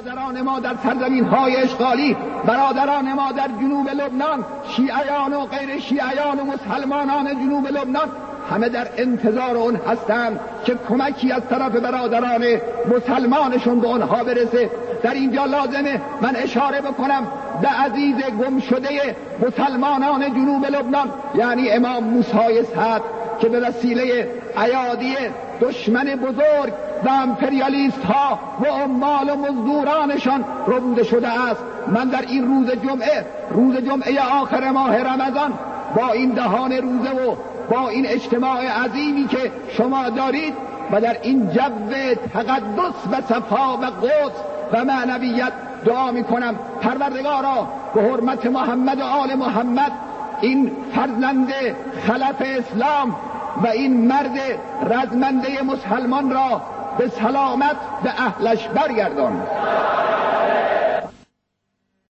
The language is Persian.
برادران ما در سرزمین‌های اشغالی، برادران ما در جنوب لبنان، شیعیان و غیر شیعیان و مسلمانان جنوب لبنان همه در انتظار اون هستند که کمکی از طرف برادران مسلمانشون به اونها برسه. در اینجا لازمه من اشاره بکنم به عزیز گم شده مسلمانان جنوب لبنان، یعنی امام موسی سعد که به وسیله ایادی دشمن بزرگ و امپریالیست ها و عمال و مزدورانشان ربوده شده است. من در این روز جمعه آخر ماه رمضان با این دهان روزه و با این اجتماع عظیمی که شما دارید و در این جو تقدس و صفا و قدس و معنویت دعا میکنم پروردگارا به حرمت محمد و آل محمد این فرزند خلف اسلام و این مرد رزمنده مسلمان را به سلامت به اهلش برگردان.